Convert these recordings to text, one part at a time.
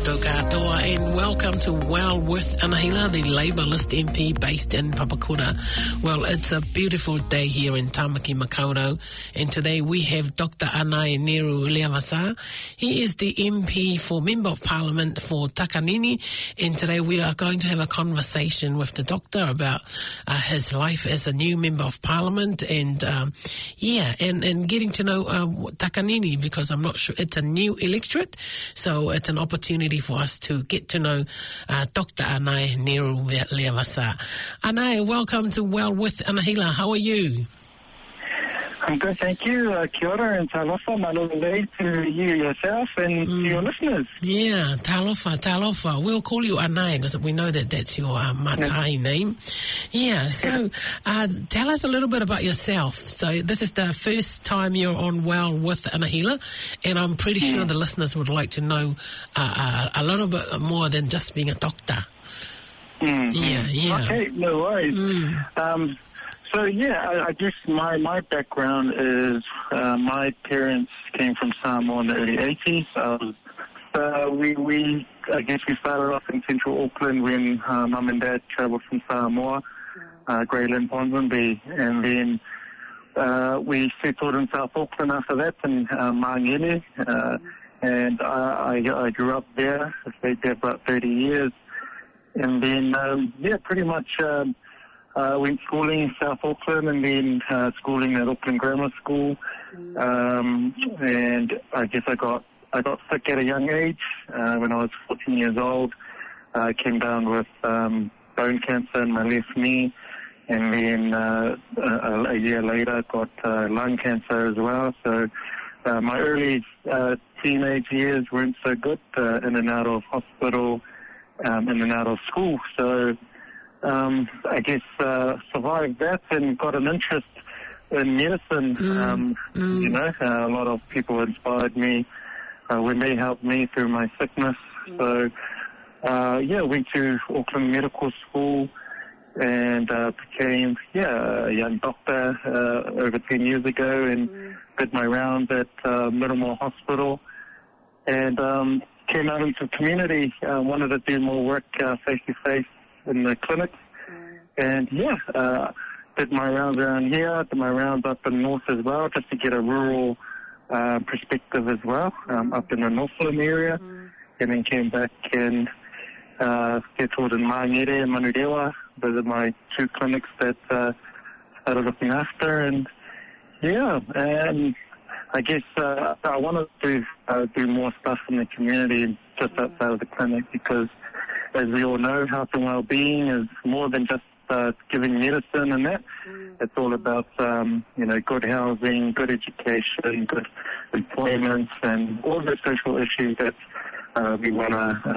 Tō katoa, and welcome to Well with Anahila, the Labour-list MP based in Papakura. Well, it's a beautiful day here in Tamaki Makaurau, and today we have Dr. Anae Neru Leavasa. He is the MP for Member of Parliament for Takanini, and today we are going to have a conversation with the doctor about his life as a new Member of Parliament and getting to know Takanini, because I'm not sure, it's a new electorate, so it's an opportunity for us to get to know Dr. Anae Neru Leavasa. Anae, welcome to Well with Anahila. How are you? I'm good, thank you. Kia ora and talofa, malolei to you yourself and to your listeners. Yeah, talofa. We'll call you Anae because we know that that's your Matai name. Yeah, so tell us a little bit about yourself. So this is the first time you're on Well with Anahila, and I'm pretty sure the listeners would like to know a little bit more than just being a doctor. Yeah. Okay, no worries. I guess my background is my parents came from Samoa in the early 80s. We started off in central Auckland when Mum and Dad travelled from Samoa, Greyland, Ponsonby, and then we settled in South Auckland after that in Mangere, and I grew up there. I stayed there about 30 years, and then pretty much. Went schooling in South Auckland and then schooling at Auckland Grammar School. And I guess I got sick at a young age. When I was 14 years old, I came down with bone cancer in my left knee. And then a year later, got lung cancer as well. So my early teenage years weren't so good, in and out of hospital, in and out of school. So I guess survived that and got an interest in medicine. A lot of people inspired me when they helped me through my sickness. So, went to Auckland Medical School and became a young doctor over 10 years ago, and did my rounds at Middlemore Hospital, and came out into the community. Wanted to do more work face-to-face in the clinic, and did my rounds around here, did my rounds up in North as well, just to get a rural perspective as well, up in the Northland area, and then came back and settled in Mangere and Manurewa. Those are my two clinics that started looking after, and I guess I wanted to do more stuff in the community just outside of the clinic, because as we all know, health and well-being is more than just giving medicine and that. It's all about, good housing, good education, good employment, and all the social issues that we want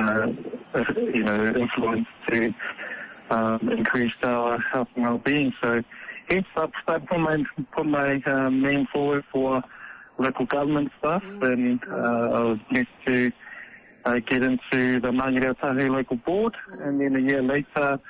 to, influence to increase our health and well-being. So hence I put my name forward for local government stuff, and I was blessed to get into the Mangere Otahe local board, and then a year later,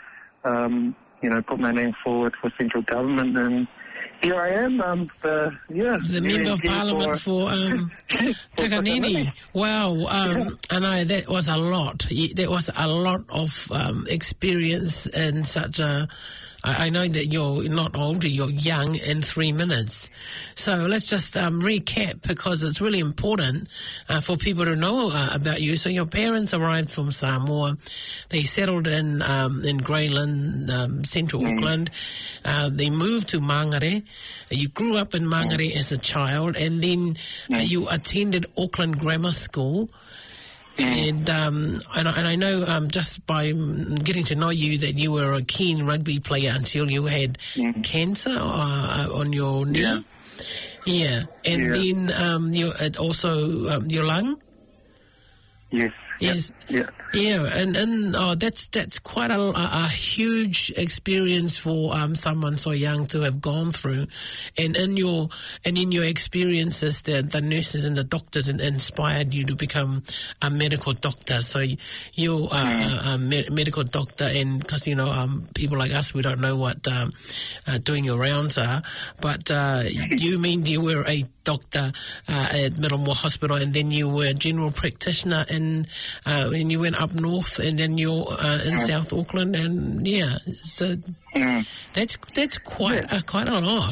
put my name forward for central government, and here I am. The Member of Parliament for Takanini. Wow, and that was a lot. That was a lot of experience in such a. I know that you're not old, you're young, in 3 minutes. So let's just recap, because it's really important for people to know about you. So your parents arrived from Samoa. They settled in Greyland, central Auckland. They moved to Mangere. You grew up in Mangere as a child, and then you attended Auckland Grammar School. And I know just by getting to know you that you were a keen rugby player until you had cancer on your knee. Yeah. And then you also your lung. Yes. Yes. Yeah, and that's quite a huge experience for someone so young to have gone through, and in your experiences, the nurses and the doctors inspired you to become a medical doctor. So you're a medical doctor, and because people like us, we don't know what doing your rounds are, but you mean you were a doctor at Middlemore Hospital, and then you were a general practitioner and you went up north, and then you're in South Auckland, and so that's quite a lot.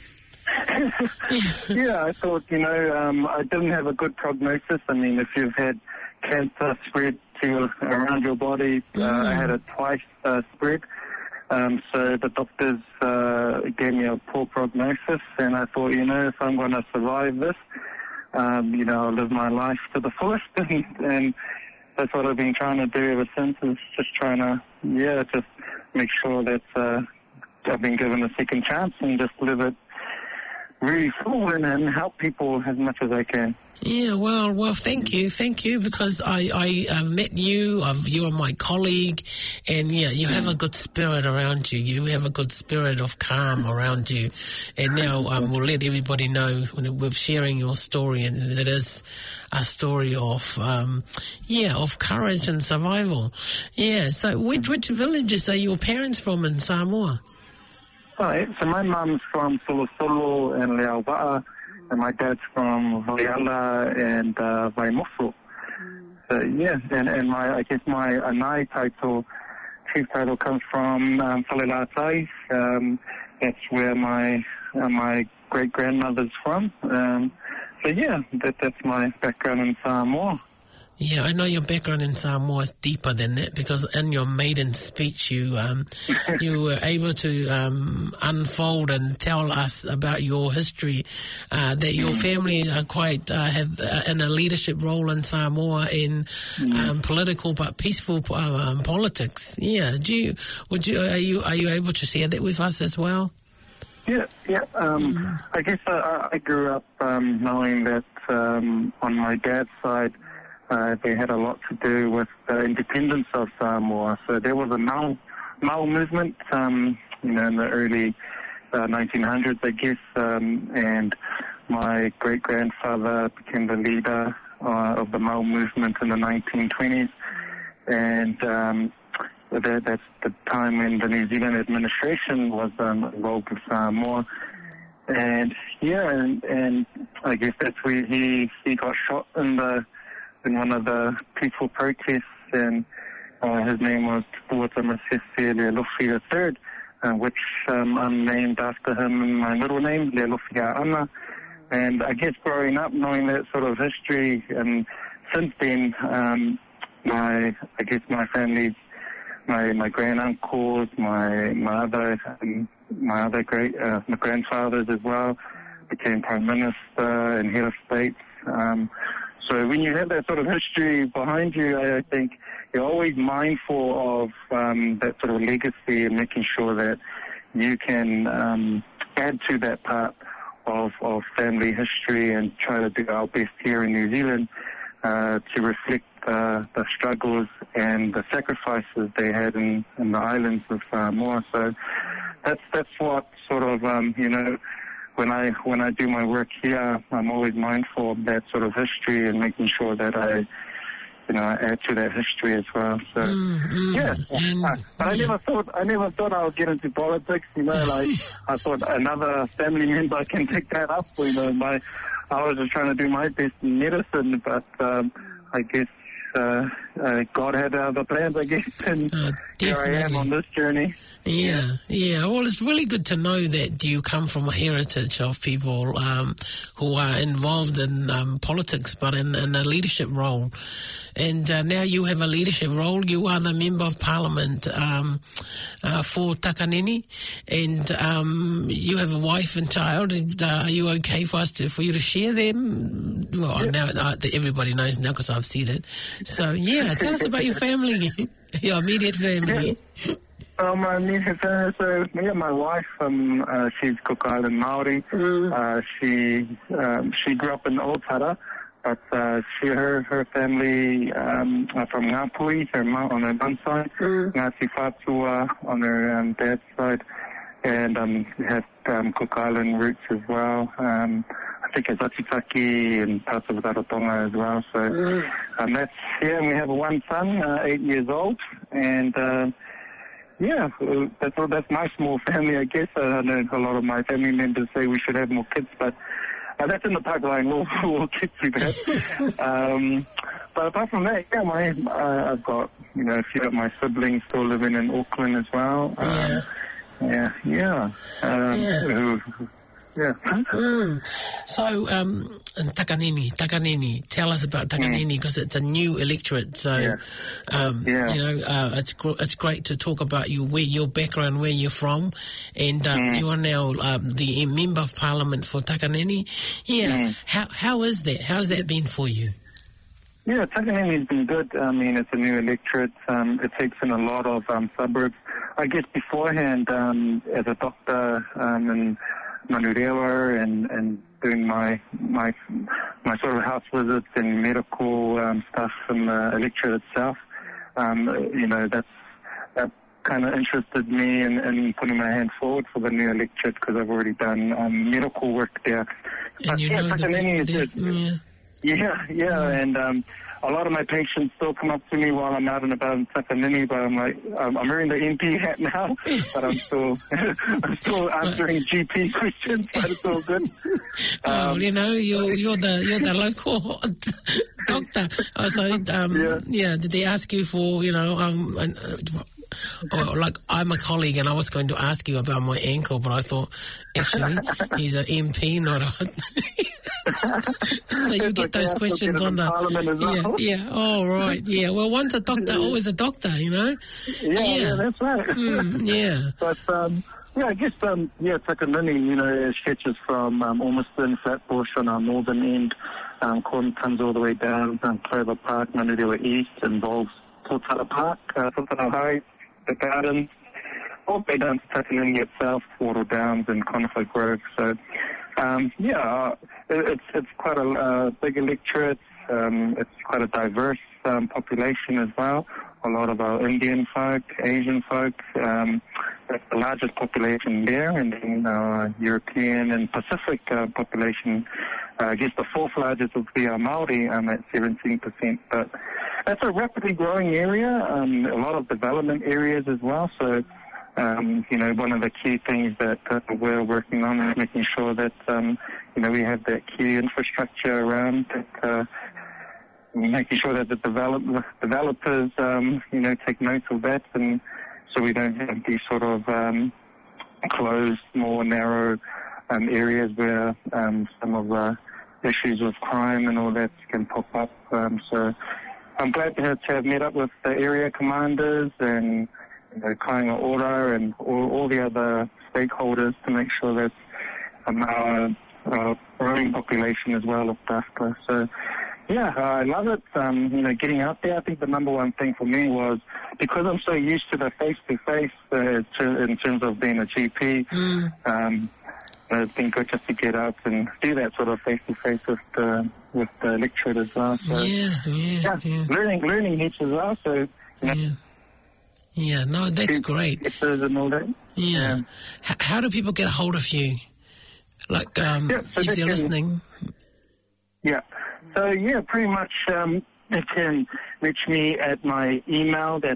Yeah, I thought, I didn't have a good prognosis. I mean, if you've had cancer spread around your body, I had it twice spread. So the doctors gave me a poor prognosis, and I thought, if I'm going to survive this, I'll live my life to the fullest, and that's what I've been trying to do ever since, is just trying to, just make sure that I've been given a second chance and just live it really full and help people as much as I can. Yeah, well, thank you, because I met you. You are my colleague, and you have a good spirit around you. You have a good spirit of calm around you, and now we'll let everybody know with sharing your story, and it is a story of courage and survival. Yeah. So, which villages are your parents from in Samoa? Right, so my mum's from Solosolo and Leauwa'a, and my dad's from Vaiala and Vaimoso. So and I guess my Anai title, chief title, comes from Falelatai. That's where my great grandmother's from. That's my background in Samoa. Yeah, I know your background in Samoa is deeper than that, because in your maiden speech you were able to unfold and tell us about your history, that your family are quite have in a leadership role in Samoa in political but peaceful politics. Yeah, are you able to share that with us as well? Yeah. I guess I grew up knowing that on my dad's side, they had a lot to do with the independence of Samoa. So there was a Mau movement, in the early 1900s, I guess, and my great-grandfather became the leader of the Mau movement in the 1920s, and that's the time when the New Zealand administration was involved with Samoa. And I guess that's where he got shot in one of the peaceful protests, and his name was Tupuata Masese Lealofi III, which I'm named after him in my middle name, Lealofi Ana. And I guess growing up knowing that sort of history, and since then, my family's, my granduncles, my other my grandfathers as well became Prime Minister and Head of State. So when you have that sort of history behind you, I think you're always mindful of that sort of legacy and making sure that you can add to that part of family history and try to do our best here in New Zealand to reflect the struggles and the sacrifices they had in the islands of Samoa. So that's what sort of, when I do my work here, I'm always mindful of that sort of history and making sure that I add to that history as well. So but I never thought I would get into politics. I thought another family member can pick that up. I was just trying to do my best in medicine, but I guess God had other plans, I guess, and here I am on this journey. Yeah. Well, it's really good to know that you come from a heritage of people who are involved in politics, but in a leadership role. And now you have a leadership role. You are the Member of Parliament for Takanini, and you have a wife and child. And, are you okay for you to share them? Well, now everybody knows now because I've said it. So, tell us about your family, your immediate family. My immediate family, so my wife, she's Cook Island Maori. She grew up in Otara, but her family are from Ngāpui, on her mom's side, Ngāti Whātua on her dad's side, and has Cook Island roots as well. I think it's Atitaki and parts of Rarotonga as well. So that's and we have one son, 8 years old, and that's my small family, I guess. I know a lot of my family members say we should have more kids, but That's in the pipeline. We'll get to that. But apart from that, I've got a few of my siblings still living in Auckland as well. So, Takanini, tell us about Takanini, because it's a new electorate. So, it's great to talk about your background, where you're from, and you are now the Member of Parliament for Takanini. How is that? How's that been for you? Yeah, Takanini's been good. I mean, it's a new electorate. It takes in a lot of suburbs. I guess beforehand, as a doctor in Manurewa and doing my sort of house visits and medical stuff in the electorate itself, that kind of interested me in putting my hand forward for the new electorate, because I've already done medical work there. And Takanini is good. And a lot of my patients still come up to me while I'm out and about in Takanini, but I'm like, I'm wearing the MP hat now, but I'm still answering GP questions, but it's all good. You're the local doctor. Did they ask you for, like, I'm a colleague and I was going to ask you about my ankle, but I thought, actually, he's an MP, not a... So you get those questions on the... Oh, right. Yeah, well, one's a doctor, always a doctor, Yeah, that's right. But, I guess, Takanini, it stretches from Ormiston, Flatbush on our northern end, Corn comes all the way down, Clover Park, Manurewa East, involves Totara Park, Totara Heights, the Gardens, all the way down to Takanini itself, Wattle Downs and Conifer Grove. So, it's quite a big electorate. It's quite a diverse population as well. A lot of our Indian folk, Asian folk, that's the largest population there, and then our European and Pacific population, I guess the fourth largest would be our Māori at 17%. But that's a rapidly growing area, a lot of development areas as well. So, one of the key things that we're working on is making sure that, we have that key infrastructure around that, making sure that the developers, take note of that, and so we don't have these sort of closed, more narrow areas where some of the issues with crime and all that can pop up. So I'm glad to have met up with the area commanders and Kāinga Ora and all the other stakeholders to make sure that our growing population as well looked after. So, I love it. Getting out there, I think the number one thing for me was, because I'm so used to the face-to-face in terms of being a GP, it's been good just to get out and do that sort of face-to-face with the electorate as well. So, learning heaps as well. So, no, that's great. And all that. How do people get a hold of you? Like, if they're listening? So, pretty much they can reach me at my email. That's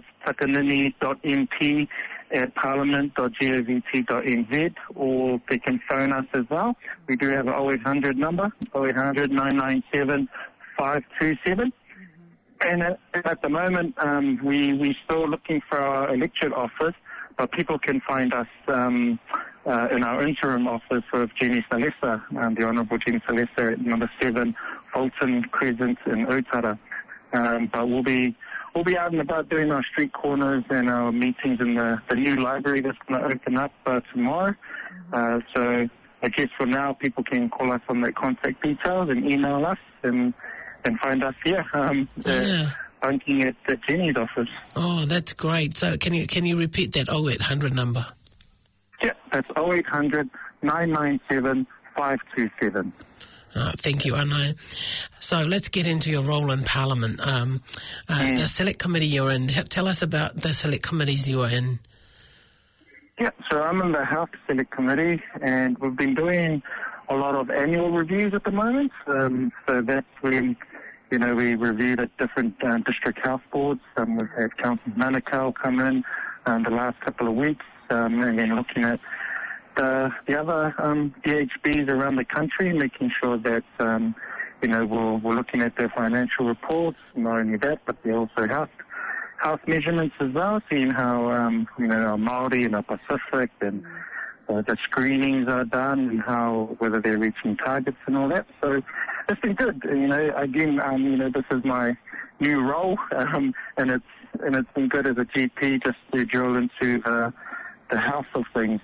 takanini.mp@parliament.govt.nz, or they can phone us as well. We do have an 0800 number, 0800 997 527. And at the moment, we're still looking for our electorate office, but people can find us in our interim office of Jenny Salesa, the Honourable Jenny Salesa at number 7 Fulton Crescent in Otara. But we'll be out and about doing our street corners and our meetings in the new library that's going to open up tomorrow. So I guess for now, people can call us on their contact details and email us and find us banking at Jenny's office. Oh, that's great. So can you repeat that 0800 number? Yeah, that's 0800 997 527. Thank you, Anai. So let's get into your role in Parliament. The Select Committee you're in. Tell us about the Select Committees you are in. Yeah, so I'm in the Health Select Committee, and we've been doing a lot of annual reviews at the moment. So that's when, we reviewed at different district health boards. We've had Councillor Manukau come in the last couple of weeks, and then looking at the other DHBs around the country, making sure that we're looking at their financial reports. Not only that, but they're also health measurements as well, seeing how our Māori and our Pacific and the screenings are done and whether they're reaching targets and all that. So it's been good. Again, this is my new role, and it's been good as a GP just to drill into the health of things.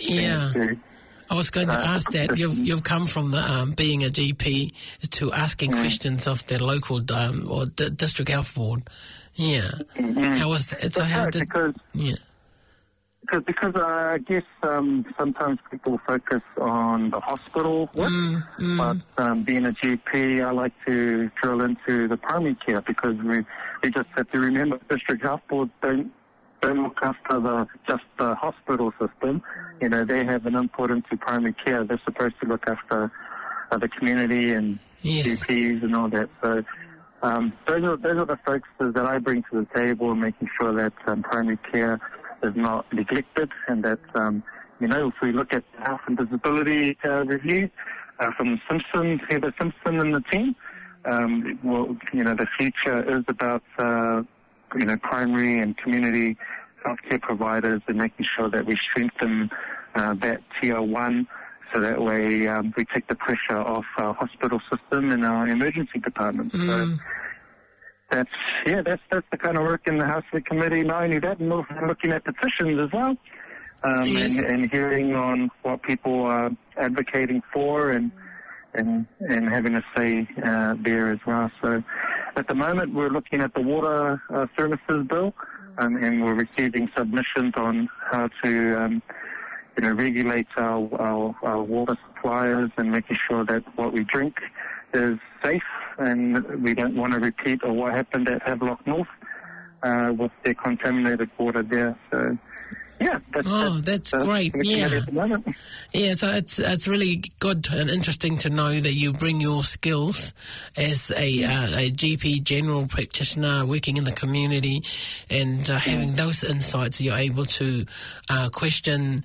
I was going to ask that. You've come from the being a GP to asking questions of the local or district health board. Yeah. Mm-hmm. How was that? So how did? Because I guess sometimes people focus on the hospital work, but being a GP, I like to drill into the primary care because we just have to remember district health boards don't look after just the hospital system. They have an input into primary care. They're supposed to look after the community and GPs and all that. So those are the focuses that I bring to the table, making sure that primary care is not neglected, and that if we look at health and disability review from Heather Simpson and the team, the future is about primary and community healthcare providers and making sure that we strengthen that tier 1, so that way we take the pressure off our hospital system and our emergency departments. So that's the kind of work in the House of the Committee. Not only that, and also looking at petitions as well, and hearing on what people are advocating for and having a say there as well. So at the moment we're looking at the water services bill, and we're receiving submissions on how to regulate our water suppliers and making sure that what we drink is safe, and we don't want to repeat of what happened at Havelock North with their contaminated water there. So that's great. Yeah, so it's really good and interesting to know that you bring your skills as a GP general practitioner working in the community and having those insights. You're able to question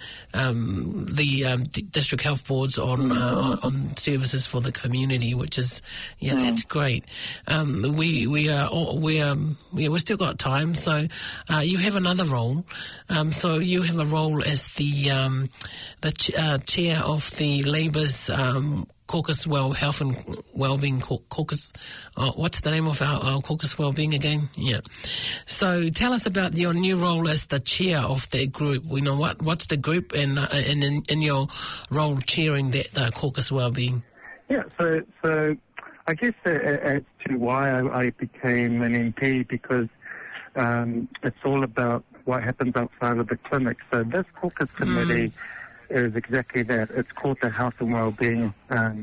the district health boards on services for the community, which is that's great. We've still got time, so you have another role. So you have a role as the chair of the Labour's Caucus Health and Wellbeing Caucus. What's the name of our Caucus Wellbeing again? Yeah. So tell us about your new role as the chair of that group. We know what's the group and in your role chairing that Caucus Wellbeing. Yeah. So I guess as to why I became an MP, because it's all about what happens outside of the clinic. So this caucus committee is exactly that. It's called the Health and Wellbeing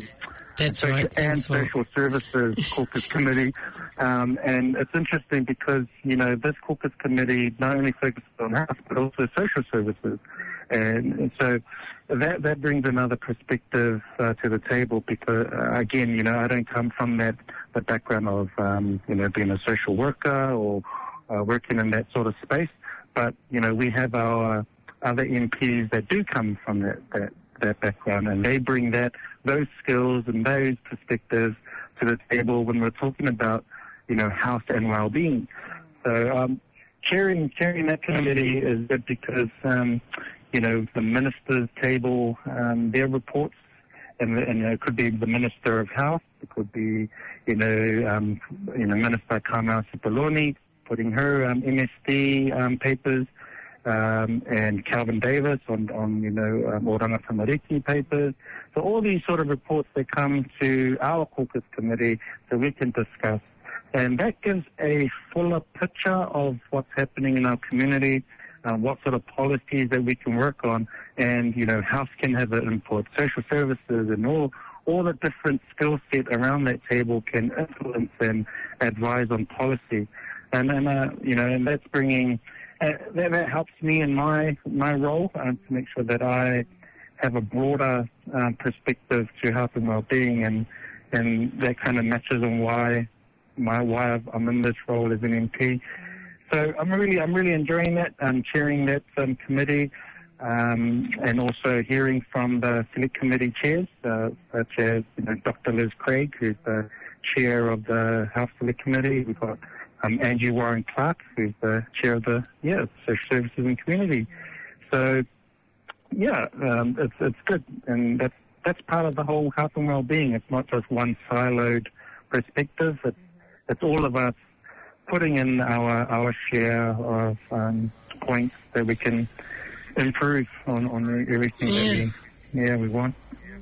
Social Services Caucus Committee. And it's interesting because, this caucus committee not only focuses on health, but also social services. And so that brings another perspective to the table because, again, I don't come from the background of, being a social worker or working in that sort of space. But, we have our other MPs that do come from that background, and they bring those skills and those perspectives to the table when we're talking about, health and well-being. So chairing that committee is good because, the ministers table their reports, and it could be the Minister of Health, it could be, Minister Carmel Cipollone, putting her MSD papers, and Calvin Davis on Oranga Tamariki papers. So all these sort of reports that come to our caucus committee so we can discuss. And that gives a fuller picture of what's happening in our community, what sort of policies that we can work on, and, health can have an input, social services and all the different skill set around that table can influence and advise on policy. And that's bringing, that helps me in my role to make sure that I have a broader perspective to health and well-being, and that kind of matches on why I'm in this role as an MP. So I'm really enjoying that. I'm chairing that committee. and also hearing from the select committee chairs, such as Dr. Liz Craig, who's the chair of the Health Select Committee. We've got Angie Warren-Clark, who's the chair of the Social Services and Community. So, it's good, and that's part of the whole health and well-being. It's not just one siloed perspective. It's all of us putting in our share of points that we can improve on everything that we want.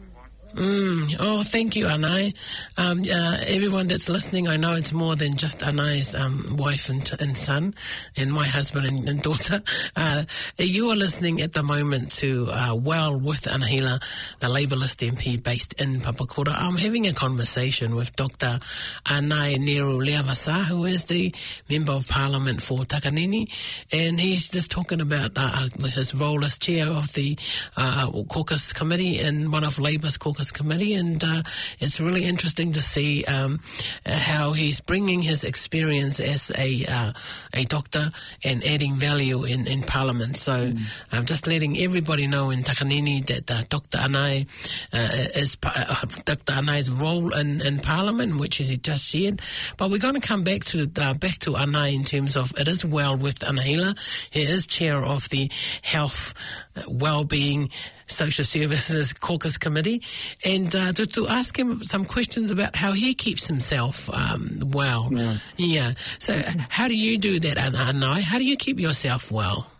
Oh, thank you, Anai. Everyone that's listening, I know it's more than just Anai's wife and son, and my husband and daughter. You are listening at the moment to Well with Anahila, the Labour-list MP based in Papakura. I'm having a conversation with Dr. Anai Neru Leavasa, who is the Member of Parliament for Takanini, and he's just talking about his role as chair of the caucus committee and one of Labour's caucus committee, and it's really interesting to see how he's bringing his experience as a doctor and adding value in Parliament. So I'm just letting everybody know in Takanini that Dr. Anai is Dr. Anai's role in Parliament, which he just shared. But we're going to come back to Anai in terms of it is Well with Anahila. He is chair of the Health, Wellbeing, Social Services Caucus Committee, and to ask him some questions about how he keeps himself well. Yeah. So how do you do that, Anai? How do you keep yourself well?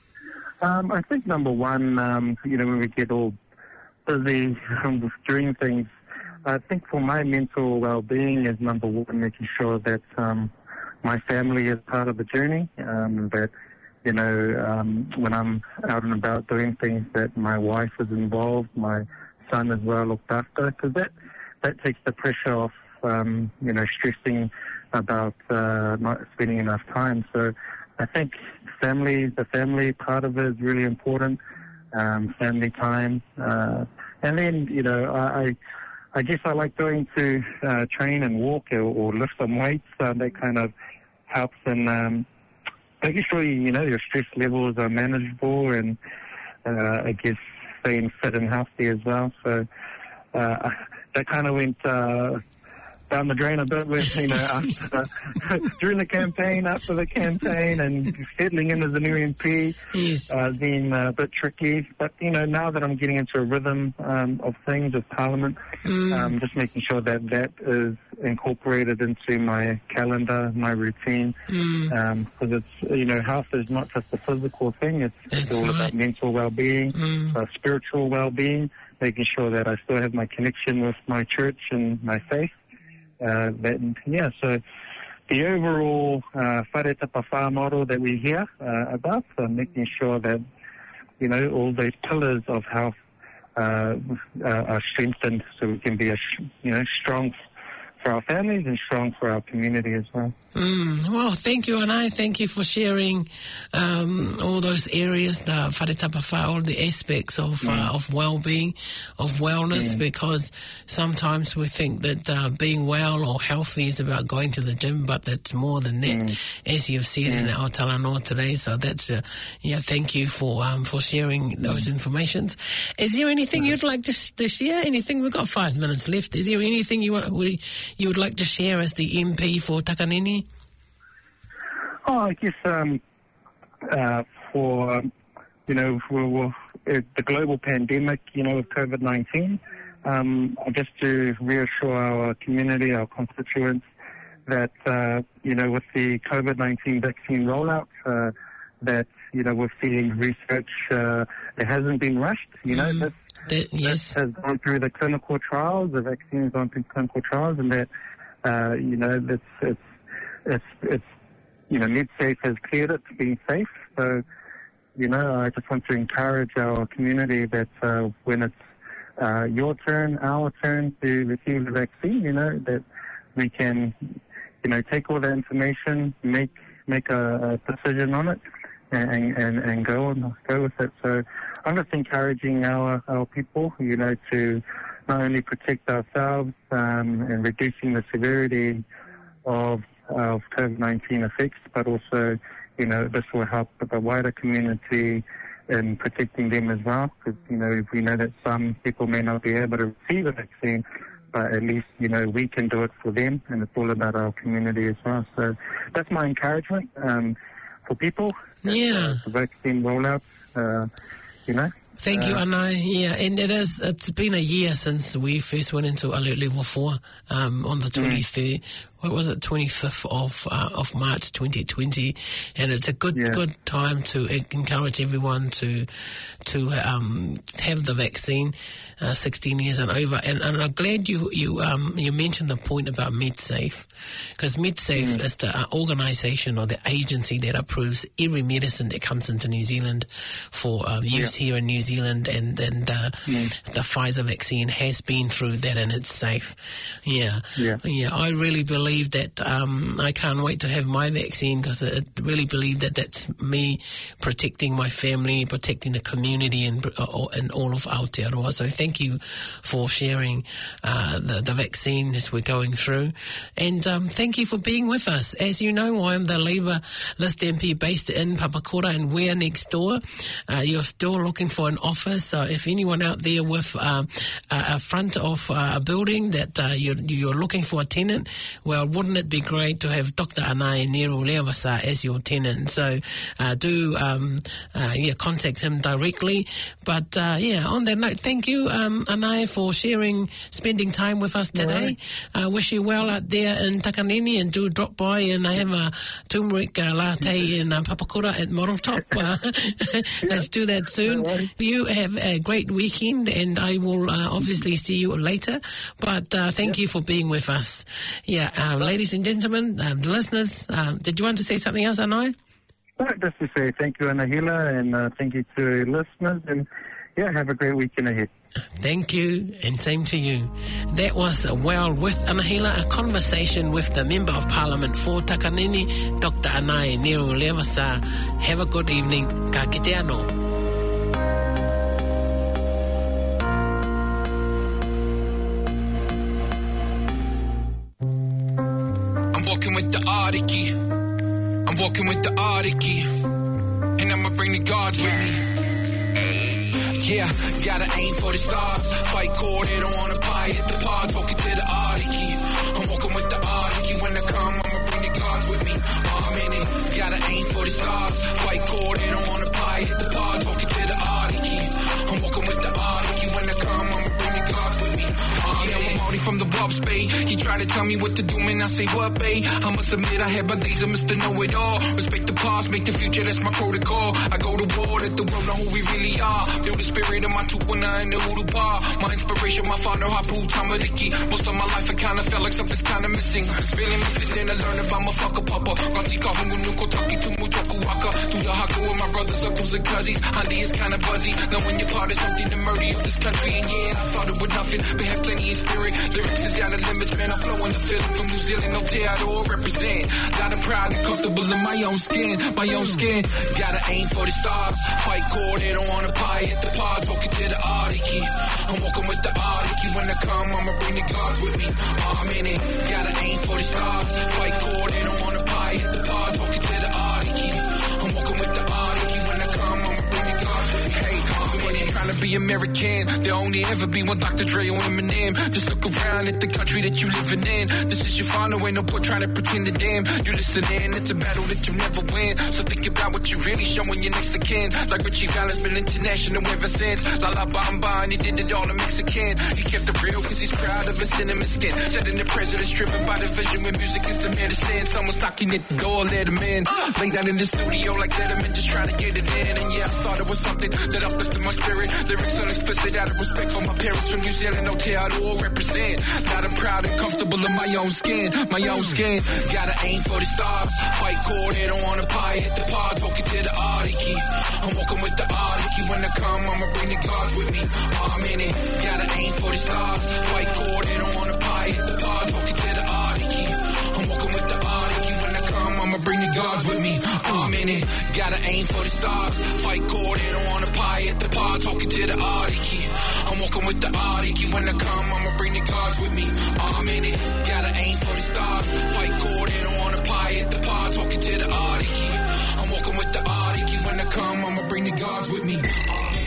I think number one, when we get all busy doing things, I think for my mental well-being is number one, making sure that my family is part of the journey, that when I'm out and about doing things, that my wife is involved, my son as well looked after, because that takes the pressure off, stressing about not spending enough time. So I think the family part of it is really important, family time. And then, I guess I like going to train and walk or lift some weights. That kind of helps in making sure, your stress levels are manageable and, I guess, staying fit and healthy as well. So that kind of went down the drain a bit with, during the campaign, after the campaign, and settling in as a new MP. Yes. Being a bit tricky. But, now that I'm getting into a rhythm of things, of Parliament, just making sure that is incorporated into my calendar, my routine. Because it's, health is not just a physical thing. It's all about mental well-being, spiritual well-being, making sure that I still have my connection with my church and my faith. So the overall whare tapa whā model that we hear about, making sure that, all those pillars of health are strengthened so we can be, strong for our families and strong for our community as well. Well, thank you, and I thank you for sharing all those areas, the whare tapa whā, all the aspects of well-being, of wellness, because sometimes we think that being well or healthy is about going to the gym, but it's more than that, as you've said in our Talanoa today. So that's, thank you for sharing those informations. Is there anything you'd like to share? Anything? We've got 5 minutes left. Is there anything you would like to share as the MP for Takanini? Oh, I guess for the global pandemic, with COVID-19, just to reassure our community, our constituents, that with the COVID-19 vaccine rollout, that we're seeing research. It hasn't been rushed. This has gone through the clinical trials. The vaccine has gone through clinical trials, and that it's MedSafe has cleared it to be safe. So, I just want to encourage our community that when it's your turn, our turn to receive the vaccine, that we can, take all the information, make a decision on it, and go with it. So I'm just encouraging our people, to not only protect ourselves and reducing the severity of COVID-19 effects, but also, this will help the wider community in protecting them as well, because, we know that some people may not be able to receive a vaccine, but at least, we can do it for them, and it's all about our community as well. So that's my encouragement for people. Yeah. The vaccine rollout, Thank you, Anai. Yeah, and it's been a year since we first went into Alert Level 4 on the 23rd. What was it, 25th of March 2020, and it's a good time to encourage everyone to have the vaccine, 16 years and over. And I'm glad you mentioned the point about MedSafe, because MedSafe is the organisation or the agency that approves every medicine that comes into New Zealand for use here in New Zealand, and the Pfizer vaccine has been through that, and it's safe. Yeah. I really believe that I can't wait to have my vaccine, because I really believe that that's me protecting my family, protecting the community, and all of Aotearoa. So thank you for sharing the vaccine as we're going through, and thank you for being with us. As you know, I'm the Labour List MP based in Papakura, and we're next door. You're still looking for an office, so if anyone out there with a front of a building that you're looking for a tenant, well, wouldn't it be great to have Dr. Anai Nero Leavasa as your tenant? So contact him directly. But on that note, thank you, Anai, for spending time with us today. Wish you well out there in Takanini, and do drop by and have a turmeric latte in Papakura at Model Top. Let's do that soon. You have a great weekend, and I will obviously see you later. But thank you for being with us. Ladies and gentlemen, the listeners, did you want to say something else, Anai? Just to say thank you, Anahila, and thank you to listeners, and have a great weekend ahead. Thank you, and same to you. That was Well with Anahila, a conversation with the Member of Parliament for Takanini, Dr. Anai Nero Leavasa. Have a good evening. Ka kite anō. Walking with the Ariki, I'm walking with the Ariki, and I'ma bring the gods with me. Yeah, gotta aim for the stars, fight core, they don't wanna pie at the pod, talking to the Ariki. I'm walking with the Ariki, when I come, I'ma bring the gods with me. I'm in it, gotta aim for the stars, fight core, they don't wanna pie at the pod, talking to the Ariki. I'm walking with the Ariki, when I come, I'ma bring the gods with me. I'm Marty from the Bob's Bay. He tried to tell me what to do, man, I say what, babe? I must admit I had my days of Mr. Know-It-All. Respect the past, make the future, that's my protocol. I go to war, let the world know who we really are. Feel the spirit of my tupuna and the hoodoo bar. My inspiration, my father, Hapu Tamariki. Most of my life, it kinda felt like something's kinda missing. It's feeling missing, then I learned about my fucker papa. Gatika hungu nuko taki tumu toku waka. Do the haku with my brothers, uncles, and cousins. Handy is kinda buzzy. Now when you're part of something, the murder of this country. And I started with nothing, but had plenty of spirit. Lyrics is out of limits, man, I'm flowing the feeling from New Zealand, Aotearoa represent. Got a pride and comfortable in my own skin, Gotta aim for the stars, fight core, they don't wanna pie at the pod, talking to the Ariki. I'm walking with the Ariki, when I come, I'ma bring the gods with me. I'm in it, gotta aim for the stars, fight core, they don't wanna pie at the pod, talking to the Ariki. I'm walking with the Ariki, when I come, I'ma bring the gods with me. Hey, I'm in it, trying to be American, there'll only ever be one Dr. Dre or Eminem. Just look around at the country that you living in. This is your final, ain't no point trying to pretend to damn. You listening, it's a battle that you never win. So think about what you really showing your next to kin. Like Richie Valens been international ever since. La La Bamba, and he did it all a Mexican. He kept it real cause he's proud of his cinnamon skin. Setting the president's driven by the vision when music is the medicine. Someone's knocking at the door, let him in. Lay down in the studio like Letterman, just trying to get it in. And I started with something that uplifted my spirit. Lyrics unexplicit out of respect for my parents from New Zealand, Aotearoa represent. Now I'm proud and comfortable in my own skin, Gotta aim for the stars, fight core, they don't wanna pie at the pod, talking to the Ariki. I'm walking with the Ariki, when I come, I'ma bring the gods with me. I'm in it, gotta aim for the stars, fight core, they don't wanna pie at the pod, talking to the Ariki. I'm walking with the Ariki, when I come, I'ma bring the gods with me. I'm in it, gotta aim for the stars, fight core, they don't wanna pie at the pod, talking to the Ariki. I'm walking with the Ariki, when I come, I'ma bring the gods with me. I'm in it, gotta aim for the stars, fight core, they don't wanna pie at the pod, talking to the Ariki. I'm walking with the Ariki, when I come, come, I'ma bring the gods with me.